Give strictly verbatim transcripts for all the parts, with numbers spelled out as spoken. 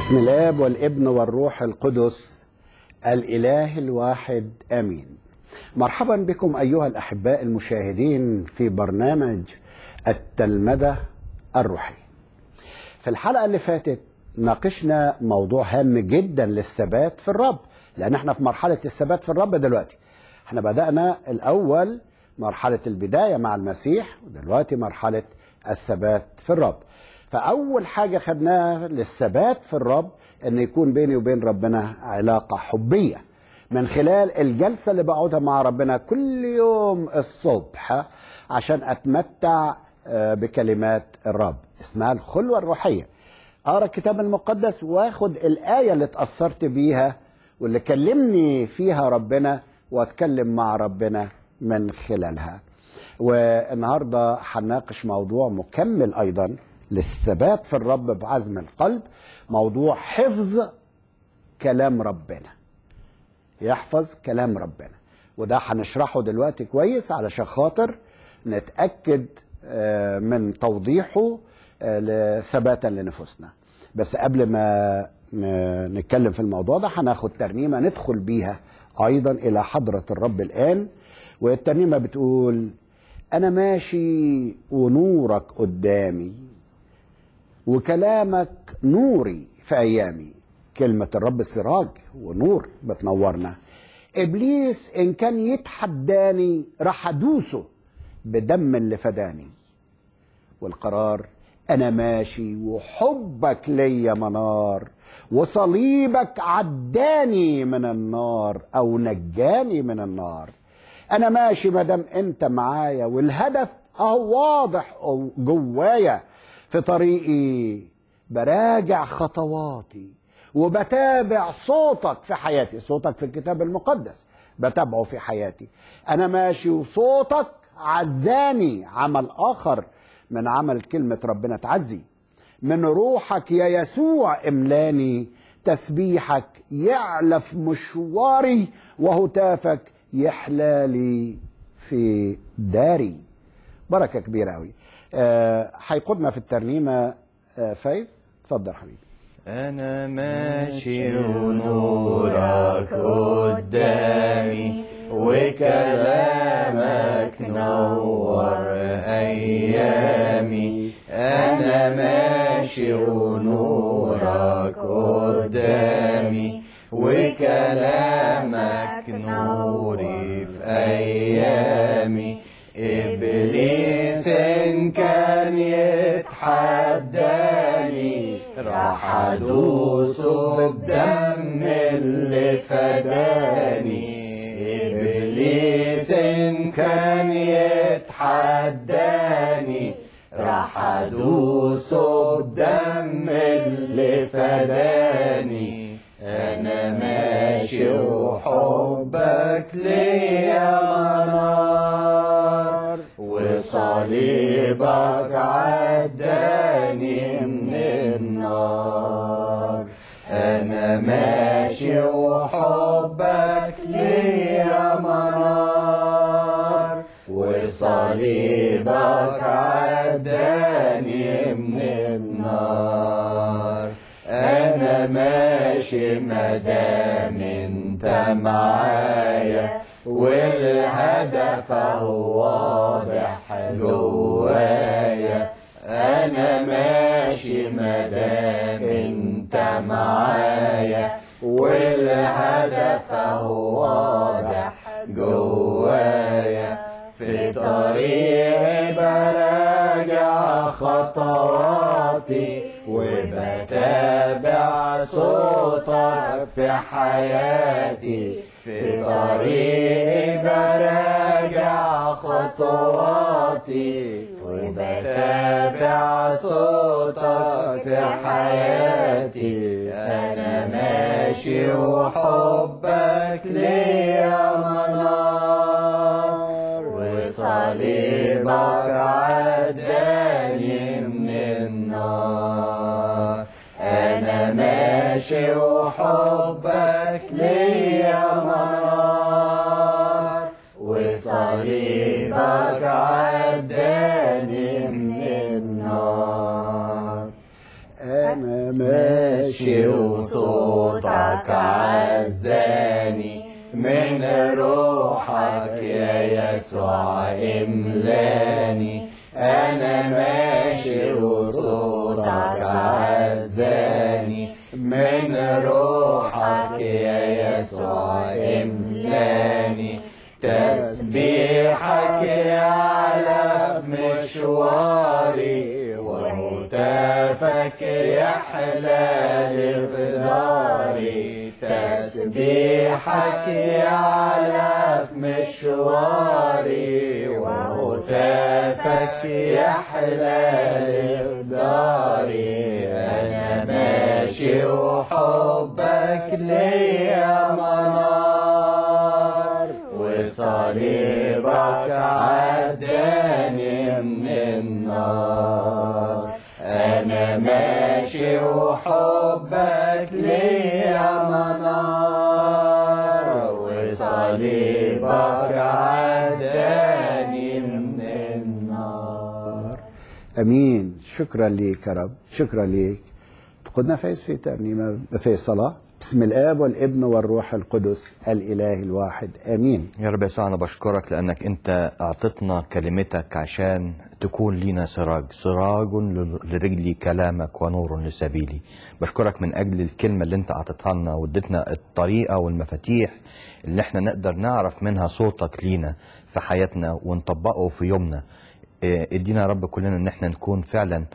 بسم الآب والابن والروح القدس الإله الواحد آمين. مرحبا بكم أيها الأحباء المشاهدين في برنامج التلمذة الروحية. في الحلقة اللي فاتت ناقشنا موضوع هام جدا للثبات في الرب، لأن احنا في مرحلة الثبات في الرب دلوقتي. احنا بدأنا الأول مرحلة البداية مع المسيح، ودلوقتي مرحلة الثبات في الرب. فأول حاجة خدناها للثبات في الرب أن يكون بيني وبين ربنا علاقة حبية من خلال الجلسة اللي بقعدها مع ربنا كل يوم الصبح عشان أتمتع بكلمات الرب، اسمها الخلوة الروحية. أقرأ الكتاب المقدس واخد الآية اللي اتأثرت بيها واللي كلمني فيها ربنا واتكلم مع ربنا من خلالها. والنهاردة هنناقش موضوع مكمل أيضا للثبات في الرب بعزم القلب، موضوع حفظ كلام ربنا. يحفظ كلام ربنا، وده هنشرحه دلوقتي كويس علشان خاطر نتأكد من توضيحه ثباتا لنفوسنا. بس قبل ما نتكلم في الموضوع ده هناخد ترنيمة ندخل بيها أيضا إلى حضرة الرب الآن. والترنيمة بتقول: أنا ماشي ونورك قدامي وكلامك نوري في أيامي. كلمة الرب سراج ونور بتنورنا. إبليس إن كان يتحداني راح أدوسه بدم اللي فداني. والقرار أنا ماشي وحبك ليا منار، وصليبك عداني من النار أو نجاني من النار. أنا ماشي مدام أنت معايا، والهدف أهو واضح جوايا. في طريقي براجع خطواتي وبتابع صوتك في حياتي. صوتك في الكتاب المقدس بتابعه في حياتي. أنا ماشي وصوتك عزاني. عمل آخر من عمل كلمة ربنا تعزي. من روحك يا يسوع املاني، تسبيحك يعلف مشواري، وهتافك يحلالي في داري. بركة كبيرة قوي. هيقودنا آه في الترنيمة آه فايز. اتفضل حبيبي. أنا ماشي ونورك قدامي وكلامك نور أيامي. أنا ماشي ونورك قدامي وكلامك نوري في أيامي. إبليس إن كان يتحداني راح أدوسه بدم اللي فداني. إبليس إن كان يتحداني راح أدوسه بدم اللي فداني. أنا ماشي وحبك ليا منار، وصليبك عداني من النار. أنا ماشي وحبك ليا منار، وصليبك عداني من النار. أنا ماشي مدام انت معايا، والهدف هو واضح جوايا. أنا ماشي مدام انت معايا، والهدف هو واضح جوايا. في طريقي براجع خطواتي وبتابع صوتك في حياتي. في طريقي براجع خطواتي وبتابع صوتك في حياتي. أنا ماشي وحبك ليا منار، وصليبك عداني من النار. أنا ماشي وحبك ليا منار، وصليبك عداني من النار. أنا ماشي ماشي وصوتك عزاني من روحك يا يسوع املاني. انا ماشي وصوتك عزاني من روحك يا يسوع املاني. تسبيحك يعلى في مشواري وهتافك يحلى في داري. تسبيحك يعلى في مشواري وهتافك يحلى في داري. انا ماشي وحبك ليا منار وصليبك عداني من النار. انا ماشي وحبك ليا منار وصليبك عداني من النار. امين. شكرا ليك يا رب، شكرا ليك. تقودنا فايز في ترنيمه في صلاه بسم الاب والابن والروح القدس الاله الواحد امين. يا رب يسوع انا بشكرك لانك انت اعطتنا كلمتك عشان تكون لينا سراج، سراج لرجلي كلامك ونور لسبيلي. بشكرك من اجل الكلمه اللي انت اعطيتها لنا واديتنا الطريقه والمفاتيح اللي احنا نقدر نعرف منها صوتك لينا في حياتنا ونطبقه في يومنا. ادينا يا رب كلنا ان احنا نكون فعلا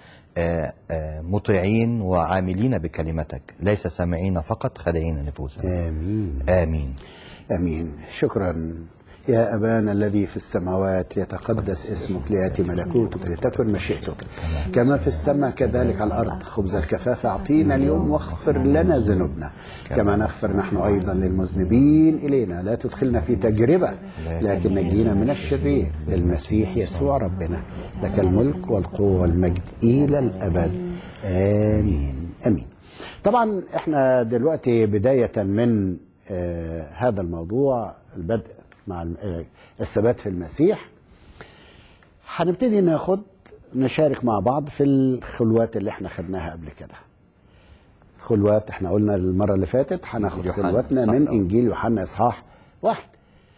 مطيعين وعاملين بكلمتك، ليس سامعين فقط خادعين نفوسنا. امين امين امين. شكرا يا أبانا الذي في السماوات، يتقدس اسمك، ليأتي ملكوتك، لتكن مشيئتك كما في السماء كذلك على الأرض. خبز الكفاف أعطينا اليوم، واغفر لنا ذنوبنا كما نغفر نحن أيضا للمذنبين إلينا، لا تدخلنا في تجربة لكن نجينا من الشرير، بالمسيح يسوع ربنا. لك الملك والقوة والمجد إلى الأبد آمين آمين. طبعا احنا دلوقتي بداية من آه هذا الموضوع، البدء مع الثبات في المسيح، هنبتدي ناخد نشارك مع بعض في الخلوات اللي احنا خدناها قبل كده. خلوات احنا قلنا المرة اللي فاتت هناخد خلواتنا من انجيل يوحنا اصحاح واحد،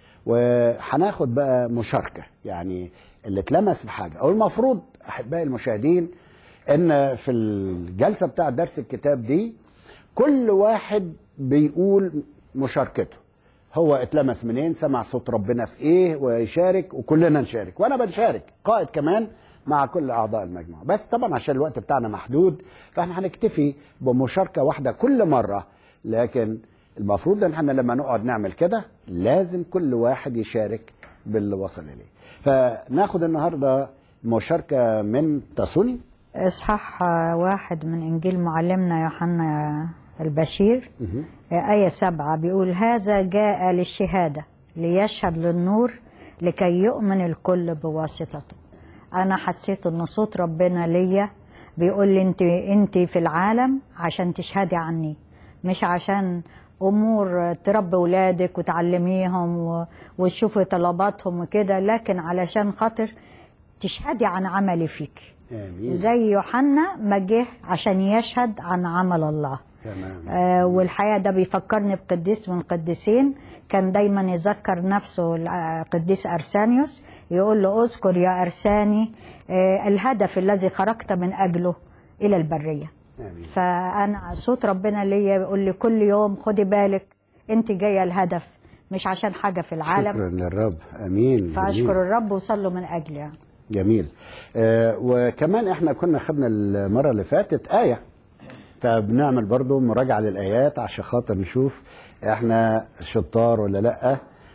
وهناخد بقى مشاركة، يعني اللي اتلمس بحاجة، او المفروض احبائي المشاهدين ان في الجلسة بتاع درس الكتاب دي كل واحد بيقول مشاركته، هو اتلمس منين، سمع صوت ربنا في ايه، ويشارك وكلنا نشارك، وانا بنشارك قائد كمان مع كل اعضاء المجموعه. بس طبعا عشان الوقت بتاعنا محدود فاحنا هنكتفي بمشاركه واحده كل مره، لكن المفروض ان احنا لما نقعد نعمل كده لازم كل واحد يشارك باللي وصل اليه. فناخد النهارده مشاركه من تسوني اصحاح واحد من انجيل معلمنا يوحنا البشير، آية سبعة، بيقول هذا جاء للشهادة ليشهد للنور لكي يؤمن الكل بواسطته. أنا حسيت إن صوت ربنا ليا بيقول لي أنت أنت في العالم عشان تشهدي عني، مش عشان أمور تربي ولادك وتعلميهم وتشوفي طلباتهم وكده، لكن علشان خاطر تشهدي عن عملي فيك. آمين. زي يوحنا ما جه عشان يشهد عن عمل الله. تمام. آه والحقيقة ده بيفكرني بقديس من القديسين كان دايما يذكر نفسه، القديس أرسانيوس، يقول له اذكر يا أرساني آه الهدف الذي خرجت من أجله إلى البرية. آمين. فأنا صوت ربنا ليا بيقول لي كل يوم خدي بالك أنت جاية الهدف، مش عشان حاجة في العالم. شكرا للرب. امين. فأشكر الرب وصلوا من أجلي. جميل. آه وكمان احنا كنا خدنا المرة اللي فاتت آية، فبنعمل برضو مراجعة للآيات عشان خاطر نشوف احنا شطار ولا لأ،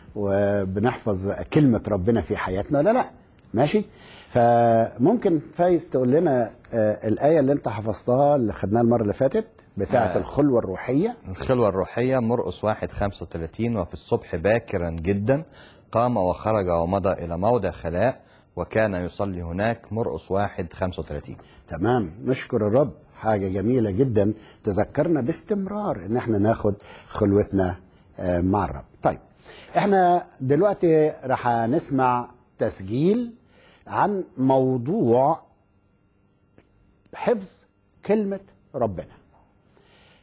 وبنحفظ كلمة ربنا في حياتنا ولا لأ. ماشي؟ فممكن فايز تقول لنا آه الآية اللي انت حفظتها اللي خدناها المرة اللي فاتت بتاعة آه الخلوة الروحية. الخلوة الروحية مرقس واحد خمسة وثلاثين، وفي الصبح باكرا جدا قام وخرج ومضى إلى موضع خلاء وكان يصلي هناك. مرقس واحد خمسة وثلاثين. تمام. نشكر الرب، حاجة جميلة جدا تذكرنا باستمرار ان احنا ناخد خلوتنا مع الرب. طيب احنا دلوقتي رح نسمع تسجيل عن موضوع حفظ كلمة ربنا.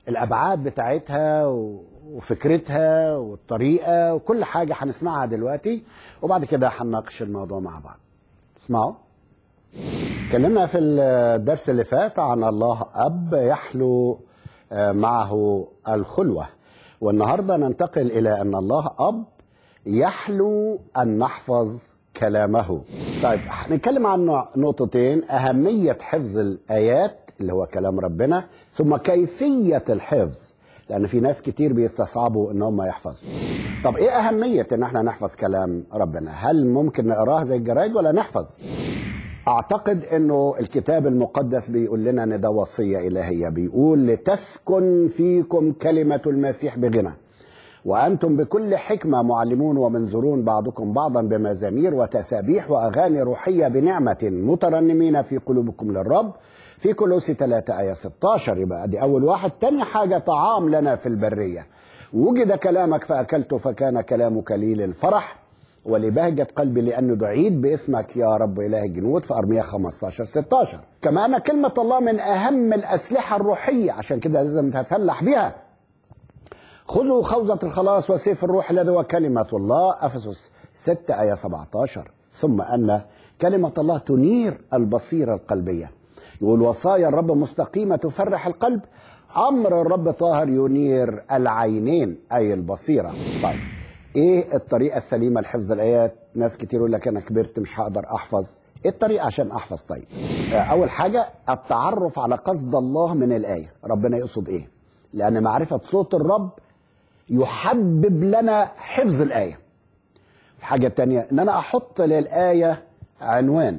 الابعاد بتاعتها وفكرتها والطريقه وكل حاجه هنسمعها دلوقتي، وبعد كده هنناقش الموضوع مع بعض. اسمعوا. اتكلمنا في الدرس اللي فات عن الله اب يحلو معه الخلوه، والنهارده ننتقل الى ان الله اب يحلو ان نحفظ كلامه. طيب هنتكلم عن نقطتين: اهميه حفظ الايات اللي هو كلام ربنا، ثم كيفيه الحفظ، لان في ناس كتير بيستصعبوا ان هم يحفظوا. طب ايه اهميه ان احنا نحفظ كلام ربنا؟ هل ممكن نقراه زي الجرايد ولا نحفظ؟ اعتقد انه الكتاب المقدس بيقول لنا ان ده وصيه الهيه، بيقول لتسكن فيكم كلمه المسيح بغنى وأنتم بكل حكمة معلمون ومنذرون بعضكم بعضا بمزامير وتسابيح وأغاني روحية بنعمة مترنمين في قلوبكم للرب، في كولوسي ثلاثة آية ستاشر. يبقى دي أول واحد. تاني حاجة: طعام لنا في البرية، وجد كلامك فأكلت فكان كلامك لي للفرح ولبهجة قلبي لأنه دعيت باسمك يا رب إله الجنود، في أرمية خمستاشر ستاشر. كمان كلمة الله من أهم الأسلحة الروحية، عشان كده لازم نتسلح بها. خذوا خوذة الخلاص وسيف الروح الذي هو كلمة الله، أفسس ستة آية سبعتاشر. ثم أن كلمة الله تنير البصيرة القلبية، يقول وصايا الرب مستقيمة تفرح القلب، أمر الرب طاهر ينير العينين أي البصيرة. طيب إيه الطريقة السليمة لحفظ الآيات؟ ناس كتير يقول لك أنا كبرت مش هقدر أحفظ. إيه الطريقة عشان أحفظ؟ طيب أول حاجة التعرف على قصد الله من الآية، ربنا يقصد إيه، لأن معرفة صوت الرب يحبب لنا حفظ الآية. الحاجة التانية ان انا احط للآية عنوان،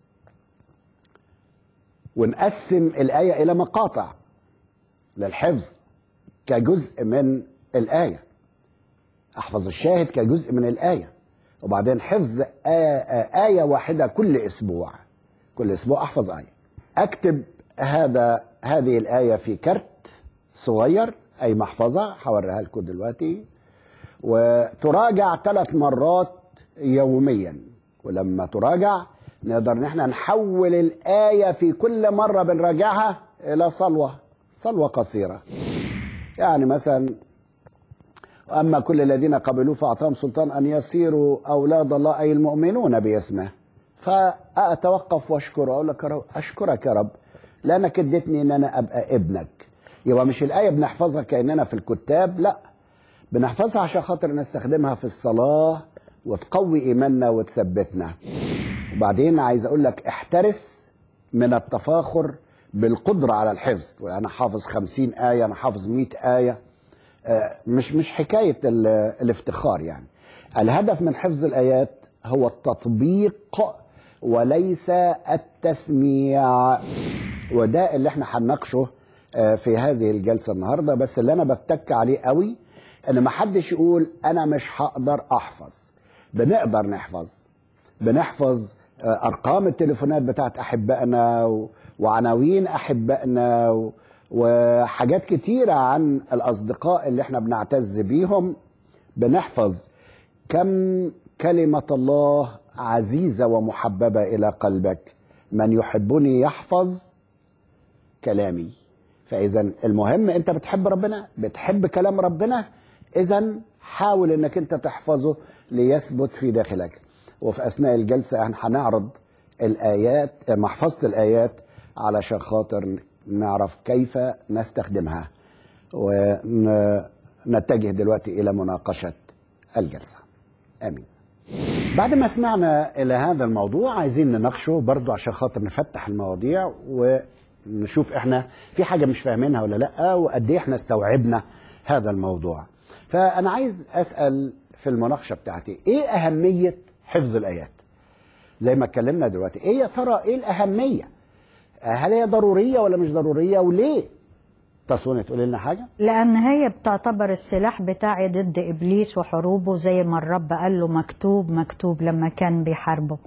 ونقسم الآية الى مقاطع للحفظ كجزء من الآية، احفظ الشاهد كجزء من الآية، وبعدين حفظ آية, آية واحدة كل اسبوع، كل اسبوع احفظ آية. اكتب هذا هذه الآية في كرت صغير أي محفظة، هوريها لكم دلوقتي، وتراجع ثلاث مرات يوميا. ولما تراجع نقدر ان احنا نحول الآية في كل مرة بنراجعها إلى صلوة، صلوة قصيرة. يعني مثلا: أما كل الذين قبلوه فأعطاهم سلطان أن يصيروا أولاد الله أي المؤمنون باسمه. فأتوقف وأشكره، أقول لك يا رب أشكرك يا رب لأنك اديتني أن أنا أبقى ابنك. يبقى مش الآية بنحفظها كأننا في الكتاب، لا، بنحفظها عشان خاطر نستخدمها في الصلاة وتقوي إيماننا وتثبتنا. وبعدين عايز أقول لك احترس من التفاخر بالقدرة على الحفظ، وأنا حافظ خمسين آية، أنا حافظ مئة آية. مش مش حكاية الافتخار يعني. الهدف من حفظ الآيات هو التطبيق وليس التسميع، وده اللي احنا هنناقشه في هذه الجلسة النهاردة. بس اللي أنا بتك عليه قوي إن ما حدش يقول أنا مش هقدر أحفظ. بنقدر نحفظ، بنحفظ أرقام التليفونات بتاعت أحبائنا وعناوين أحبائنا وحاجات كتيرة عن الأصدقاء اللي احنا بنعتز بيهم. بنحفظ كم كلمة الله عزيزة ومحببة إلى قلبك، من يحبني يحفظ كلامي. فإذا المهم أنت بتحب ربنا، بتحب كلام ربنا، إذا حاول أنك أنت تحفظه ليثبت في داخلك. وفي أثناء الجلسة هنعرض الآيات، محفظة الآيات، علشان خاطر نعرف كيف نستخدمها. ونتجه دلوقتي إلى مناقشة الجلسة. آمين. بعد ما سمعنا إلى هذا الموضوع عايزين نناقشه برضو عشان خاطر نفتح المواضيع ونشوف احنا في حاجة مش فاهمينها ولا لأ، وقد ايه احنا استوعبنا هذا الموضوع. فأنا عايز أسأل في المناقشة بتاعتي ايه أهمية حفظ الآيات؟ زي ما اتكلمنا دلوقتي، ايه يا ترى ايه الأهمية؟ هل هي ضرورية ولا مش ضرورية وليه؟ تصوني تقولي لنا حاجة؟ لأن هي بتعتبر السلاح بتاعي ضد إبليس وحروبه، زي ما الرب قال له مكتوب مكتوب لما كان بيحاربه.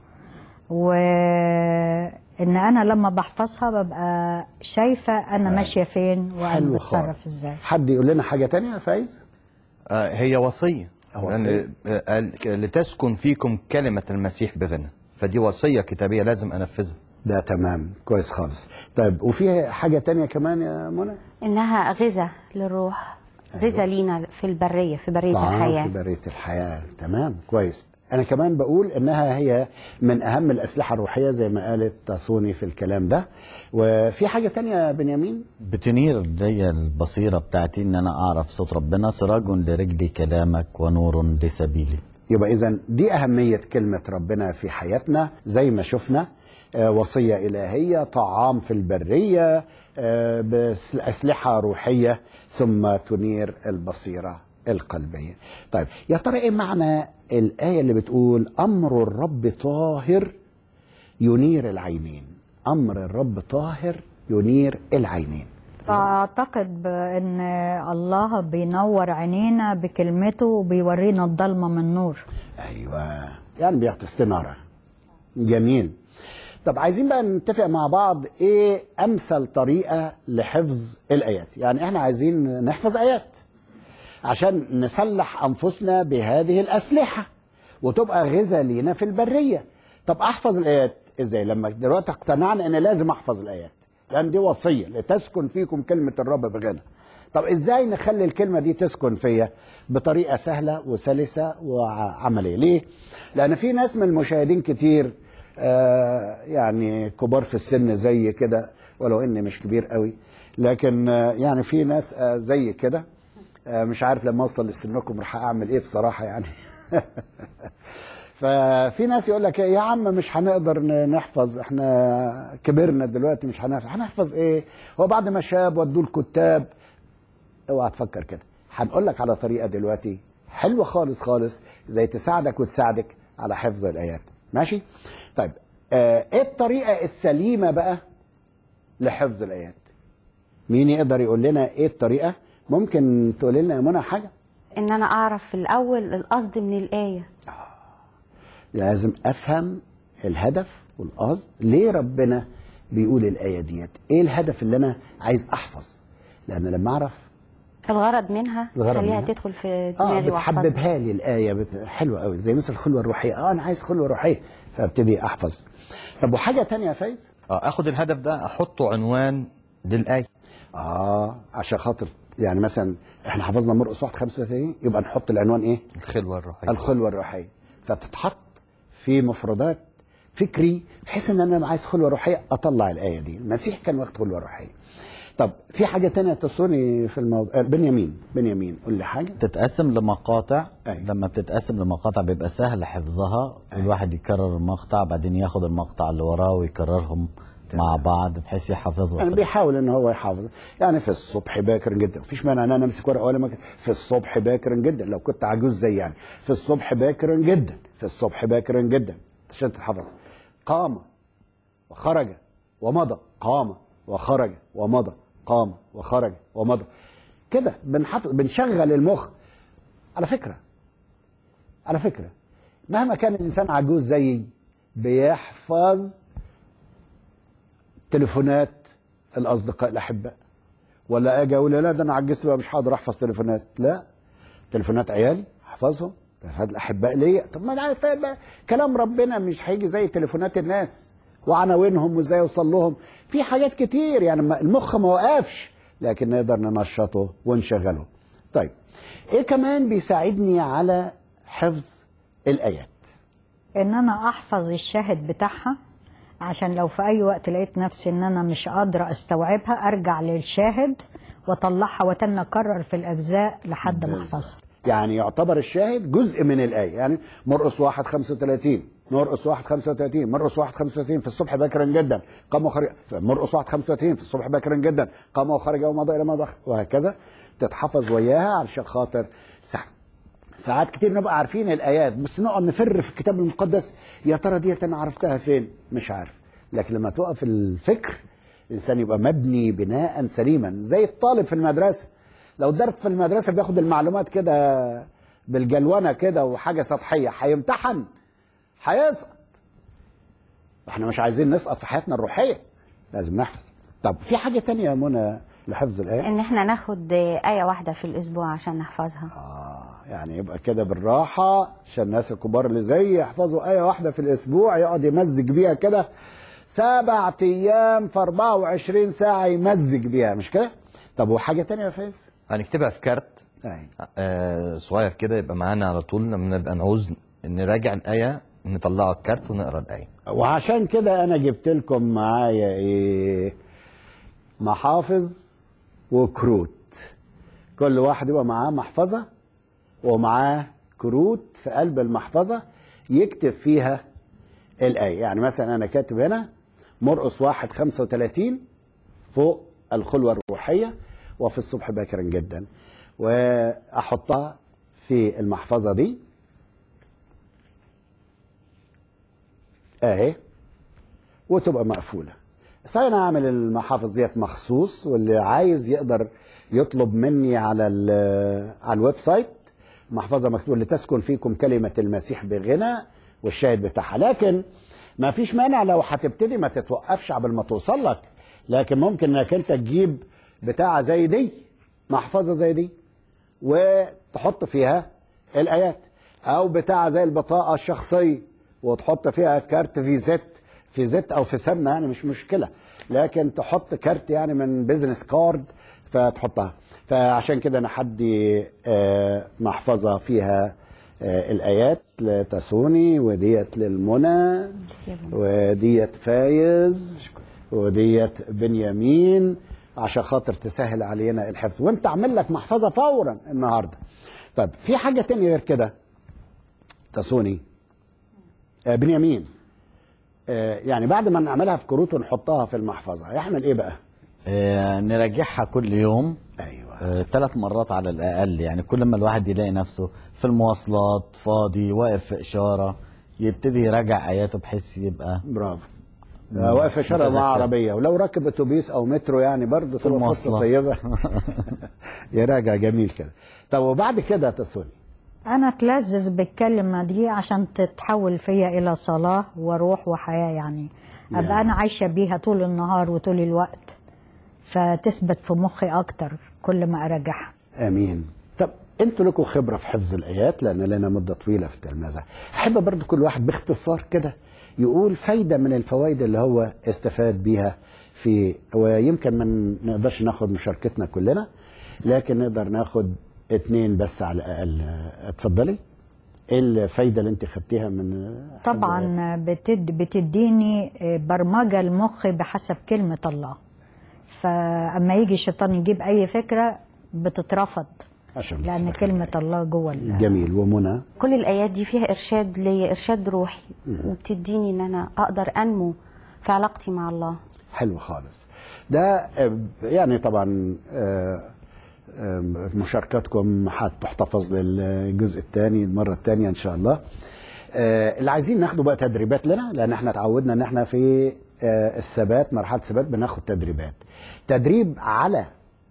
وإن أنا لما بحفظها ببقى شايفة أنا ماشية فين وأنا بتصرف إزاي. حد يقول لنا حاجة تانية يا فايز؟ آه هي وصية، وصية. لتسكن فيكم كلمة المسيح بغنى، فدي وصية كتابية لازم أنفذها. ده تمام، كويس خالص. طيب وفي حاجة تانية كمان يا منى؟ انها غذاء للروح، غذاء لينا في البريه، في بريه طعام الحياه. في برية الحياة، تمام كويس. أنا كمان بقول إنها هي من أهم الأسلحة الروحية زي ما قالت تصوني في الكلام ده. وفي حاجة تانية يا بنيامين؟ بتنير لي البصيرة بتاعتي ان انا اعرف صوت ربنا، سراج لرجلي كلامك ونور لسبيلي. يبقى إذن دي أهمية كلمة ربنا في حياتنا زي ما شفنا. آه، وصية إلهية، طعام في البرية، آه، بأسلحة روحية، ثم تنير البصيرة القلبية. طيب يا ترى إيه معنى الآية اللي بتقول أمر الرب طاهر ينير العينين؟ أمر الرب طاهر ينير العينين. أعتقد بأن الله بينور عينينا بكلمته وبيورينا الضلمة من نور. أيوة، يعني بيعطي استنارة. جميل. طب عايزين بقى نتفق مع بعض ايه امثل طريقة لحفظ الايات. يعني احنا عايزين نحفظ ايات عشان نسلح انفسنا بهذه الاسلحة وتبقى غذاء لينا في البرية. طب احفظ الايات ازاي؟ لما دلوقتي اقتنعنا ان لازم احفظ الايات لان دي وصية لتسكن فيكم كلمة الرب بغنى. طب ازاي نخلي الكلمة دي تسكن فيا بطريقة سهلة وسلسة وعملية؟ ليه؟ لان في ناس من المشاهدين كتير آه يعني كبار في السن زي كده، ولو اني مش كبير قوي، لكن آه يعني في ناس آه زي كده. آه مش عارف لما اوصل لسنكم راح اعمل ايه بصراحة يعني. ففي ناس يقول لك يا عم مش هنقدر نحفظ، احنا كبرنا دلوقتي مش هنحفظ. هنحفظ ايه؟ هو بعد ما شاب ودوا الكتاب. اوعى تفكر كده. هنقول لك على طريقة دلوقتي حلوة خالص خالص زي تساعدك وتساعدك على حفظ الآيات. ماشي؟ طيب آه ايه الطريقة السليمة بقى لحفظ الآيات؟ مين يقدر يقول لنا ايه الطريقة؟ ممكن تقول لنا يا منى حاجة؟ ان انا اعرف في الاول القصد من الايه. لازم افهم الهدف والقصد، ليه ربنا بيقول الآية ديت؟ ايه الهدف اللي انا عايز احفظ؟ لان لما اعرف الغرض منها الغرض خليها منها. تدخل في اه دماغي واحفظها. بتحببها لي الآية بت... حلوة قوي، زي مثل الخلوة الروحية. اه انا عايز خلوة روحية فابتدي احفظ. طب وحاجة تانية يا فايز؟ اه اخد الهدف ده احطه عنوان للآية. اه عشان خاطر يعني مثلا احنا حفظنا مرقس واحد خمسة وثلاثين، يبقى نحط العنوان ايه؟ الخلوة الروحية. الخلوة الروحية، فتتحط في مفردات فكري بحيث ان انا عايز خلوة روحية اطلع الآية دي. المسيح كان وقت خلوة روحية. طب في حاجة تانية تصوني في الموضوع؟ بنيامين بنيامين قول لي حاجة. تتقسم لمقاطع. أي. لما بتتقسم لمقاطع بيبقى سهل حفظها. أي. الواحد يكرر المقطع بعدين ياخد المقطع اللي وراه ويكررهم مع بعض بحيث يحفظها. يعني بيحاول ان هو يحافظ. يعني في الصبح باكر جدا، مفيش مانع ان انا امسك ورقه ولا مكان. في الصبح باكر جدا لو كنت عجوز زي يعني. في الصبح باكر جدا، في الصبح باكر جدا عشان تتحفظ. قام وخرج ومضى، قام وخرج ومضى، قام وخرج ومضى. كده بنحفظ، بنشغل المخ. على فكره على فكره مهما كان الانسان عجوز زيي بيحفظ تليفونات الاصدقاء الاحباء. ولا اجي اقول لا ده انا عجزت بقى مش هقدر احفظ تليفونات. لا، تليفونات عيالي احفظهم، تليفونات الاحباء ليا. طب ما انا عارف بقى كلام ربنا مش هيجي زي تليفونات الناس وعناوينهم وازاي اوصل لهم. في حاجات كتير يعني المخ ما وقفش، لكن نقدر ننشطه ونشغله. طيب ايه كمان بيساعدني على حفظ الايات؟ ان انا احفظ الشاهد بتاعها عشان لو في اي وقت لقيت نفسي ان انا مش قادرة استوعبها ارجع للشاهد واطلعها وتاني اكرر في الاجزاء لحد ما احفظها. يعني يعتبر الشاهد جزء من الآية. يعني مرقس واحد خمسة وثلاثين، مرقس واحد خمسة وثلاثين، مرقس واحد خمسة وثلاثين في الصبح باكرا جدا قام وخرج. مرقس واحد خمسة وثلاثين في الصبح باكرا جدا قام وخرج ومضى الى مضى، وهكذا تتحفظ وياها علشان خاطر ساعات ساعات كتير نبقى عارفين الآيات بس نقعد نفر في الكتاب المقدس. يا ترى ديت انا عرفتها فين؟ مش عارف. لكن لما تقف الفكر الانسان يبقى مبني بناء سليما زي الطالب في المدرسة. لو درس في المدرسة بياخد المعلومات كده بالجلونة كده وحاجة سطحية، هيمتحن هيسقط. احنا مش عايزين نسقط في حياتنا الروحية، لازم نحفظ. طب في حاجة تانية يا منى لحفظ الآية؟ ان احنا ناخد آية واحدة في الاسبوع عشان نحفظها. آه يعني يبقى كده بالراحة عشان الناس الكبار اللي زي يحفظوا آية واحدة في الأسبوع، يقعد يمزج بيها كده سبع ايام في اربعة وعشرين ساعه يمزج بيها، مش كده؟ طب وحاجه تانية يا فايز؟ هنكتبها في كارت أي. آه صغير كده يبقى معانا على طول، لما نبقى نعوز نراجع الآية نطلعه الكارت ونقرا الآية. وعشان كده انا جبت لكم معايا ايه؟ محافظ وكروت. كل واحد يبقى معاه محفظه ومعاه كروت في قلب المحفظه يكتب فيها الايه. يعني مثلا انا كاتب هنا مرقس واحد خمسة وثلاثين فوق الخلوه الروحيه وفي الصبح باكرا جدا، واحطها في المحفظه دي اهي وتبقى مقفوله. صحيح انا اعمل المحافظ ديت مخصوص، واللي عايز يقدر يطلب مني على على الويب سايت محفظه مكتوب لتسكن فيكم كلمه المسيح بغنى والشاهد بتاعها. لكن ما فيش مانع لو هتبتدي ما تتوقفش قبل ما توصل لك، لكن ممكن انك انت تجيب بتاعه زي دي، محفظه زي دي، وتحط فيها الايات، او بتاعه زي البطاقه الشخصيه وتحط فيها كارت فيزيت فيزيت او في سمنه، يعني مش مشكله، لكن تحط كارت يعني من بيزنس كارد فتحطها. فعشان كده انا حدي محفظه فيها الايات لتسوني، وديت للمنى، وديت فايز، وديت بنيامين، عشان خاطر تسهل علينا الحفظ، وانت اعمل لك محفظه فورا النهارده. طيب في حاجه تانية غير كده تسوني آه بنيامين، آه يعني بعد ما نعملها في كروت ونحطها في المحفظه يعمل ايه بقى؟ آه نراجعها كل يوم. ايوه آه ثلاث مرات على الاقل، يعني كل ما الواحد يلاقي نفسه في المواصلات فاضي واقف في اشاره يبتدي يراجع اياته بحيث يبقى برافو. آه واقف في اشاره مع عربيه، ولو ركب اتوبيس او مترو يعني برضه تبقى فرصه طيبه يراجع. جميل كده. طب وبعد كده تسوني أنا أتلذذ بالكلمة دي عشان تتحول فيا إلى صلاة وروح وحياة، يعني أبقى يعني. أنا عايشة بيها طول النهار وطول الوقت، فتثبت في مخي أكتر كل ما أراجعها. امين. طب انتوا لكم خبره في حفظ الايات، لان لنا مده طويله في التلمذه. احب برضو كل واحد باختصار كده يقول فايده من الفوائد اللي هو استفاد بيها في، ويمكن ما نقدرش ناخد مشاركتنا كلنا، لكن نقدر ناخد اتنين بس على الاقل. اتفضلي. ايه الفايده اللي انت خدتيها من؟ طبعا بتد بتديني برمجه المخ بحسب كلمه الله، فاما يجي الشيطان يجيب اي فكره بتترفض عشان لان كلمه الله جوه. جميل. ومنى؟ كل الايات دي فيها ارشاد ليا، ارشاد روحي، وبتديني ان انا اقدر انمو في علاقتي مع الله. حلو خالص. ده يعني طبعا مشاركاتكم هتحتفظ للجزء الثاني المره الثانيه ان شاء الله. اللي عايزين ناخده بقى تدريبات لنا، لان احنا اتعودنا ان احنا في الثبات، مرحله الثبات بناخد تدريبات. تدريب على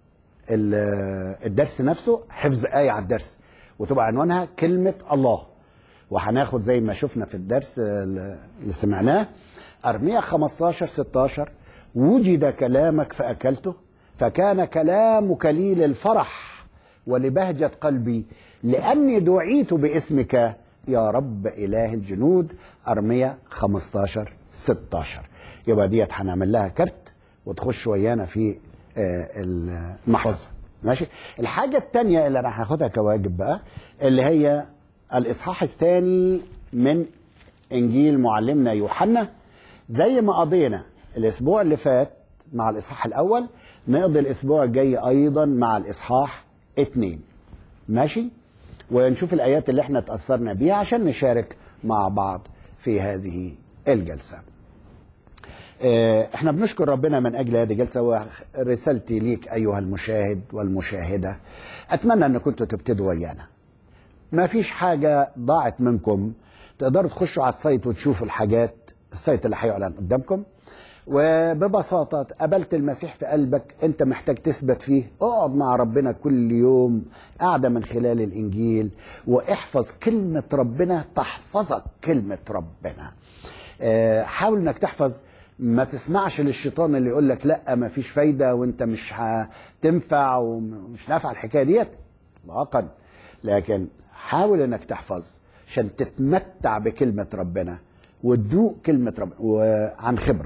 الدرس نفسه، حفظ آية على الدرس، وتبقى عنوانها كلمة الله. وهناخد زي ما شفنا في الدرس اللي سمعناه أرمية خمستاشر ستاشر، وجد كلامك فأكلته فكان كلامك لي للفرح ولبهجة قلبي لأني دعيت باسمك يا رب إله الجنود. أرمية خمستاشر ستاشر. يبقى ديت هنعمل لها كارت وتخش ويانا في المحفظة. ماشي. الحاجة التانية اللي انا هاخدها كواجب بقى اللي هي الإصحاح الثاني من إنجيل معلمنا يوحنا. زي ما قضينا الأسبوع اللي فات مع الإصحاح الأول، نقضي الأسبوع الجاي أيضا مع الإصحاح اتنين. ماشي. ونشوف الآيات اللي احنا تأثرنا بيها عشان نشارك مع بعض في هذه الجلسة. احنا بنشكر ربنا من اجل هذه الجلسه، ورسالتي ليك ايها المشاهد والمشاهده، اتمنى ان كنتوا تبتدوا ويانا. ما فيش حاجه ضاعت منكم، تقدروا تخشوا على السايت وتشوفوا الحاجات، السايت اللي هيعلن قدامكم، وببساطه قبلت المسيح في قلبك، انت محتاج تثبت فيه. اقعد مع ربنا كل يوم قاعده من خلال الانجيل، واحفظ كلمه ربنا تحفظك كلمه ربنا. اه حاول انك تحفظ، ما تسمعش للشيطان اللي يقول لك لا ما فيش فايده وانت مش هتنفع ومش نافع الحكايه ديت اطلاقا، لكن حاول انك تحفظ عشان تتمتع بكلمه ربنا وتدوق كلمه ربنا وعن خبره.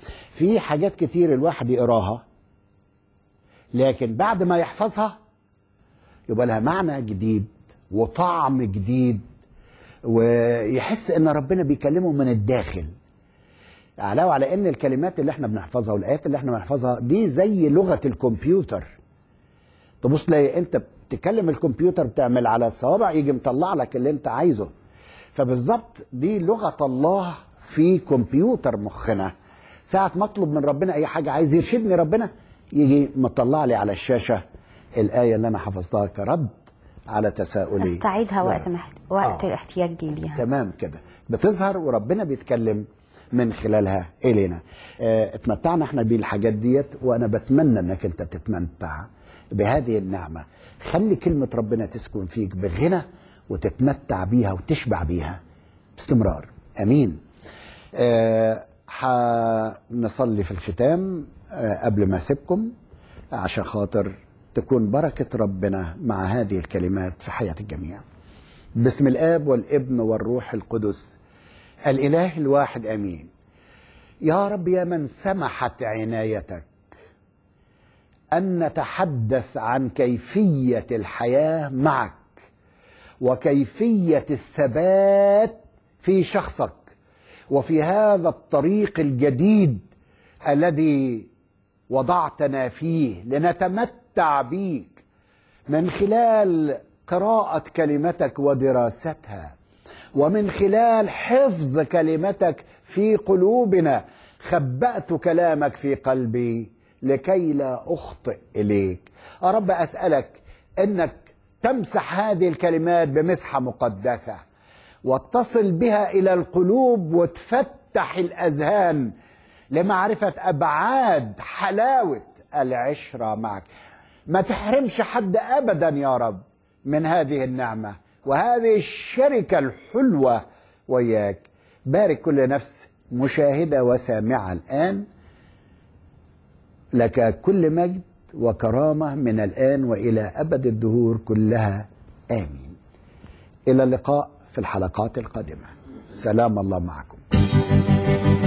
في حاجات كتير الواحد يقراها لكن بعد ما يحفظها يبقى لها معنى جديد وطعم جديد، ويحس ان ربنا بيكلمه من الداخل. علاوه على ان الكلمات اللي احنا بنحفظها والايات اللي احنا بنحفظها دي زي لغه الكمبيوتر. تبص تلاقي انت بتكلم الكمبيوتر، بتعمل على الصوابع يجي مطلع لك اللي انت عايزه. فبالظبط دي لغه الله في كمبيوتر مخنا. ساعه ما اطلب من ربنا اي حاجه، عايز يرشدني ربنا، يجي مطلع لي على الشاشه الايه اللي انا حفظتها كرد على تساؤلي، استعيدها وقت ما وقت آه. احتياجي ليها. تمام كده بتظهر وربنا بيتكلم من خلالها الينا. اه اتمتعنا احنا بالحاجات ديت، وانا بتمنى انك انت تتمتع بهذه النعمه. خلي كلمه ربنا تسكن فيك بغنى وتتمتع بيها وتشبع بيها باستمرار. امين. اه هنصلي في الختام اه قبل ما اسيبكم عشان خاطر تكون بركه ربنا مع هذه الكلمات في حياه الجميع. باسم الآب والابن والروح القدس الإله الواحد آمين. يا رب، يا من سمحت عنايتك أن نتحدث عن كيفية الحياة معك وكيفية الثبات في شخصك وفي هذا الطريق الجديد الذي وضعتنا فيه لنتمتع بيك من خلال قراءة كلمتك ودراستها، ومن خلال حفظ كلمتك في قلوبنا. خبأت كلامك في قلبي لكي لا أخطئ إليك. يا رب أسألك أنك تمسح هذه الكلمات بمسحة مقدسة واتصل بها إلى القلوب وتفتح الأذهان لمعرفة أبعاد حلاوة العشرة معك. ما تحرمش حد أبدا يا رب من هذه النعمة وهذه الشركة الحلوة وياك. بارك كل نفس مشاهدة وسامعة الآن. لك كل مجد وكرامة من الآن وإلى أبد الدهور كلها آمين. إلى اللقاء في الحلقات القادمة. سلام الله معكم.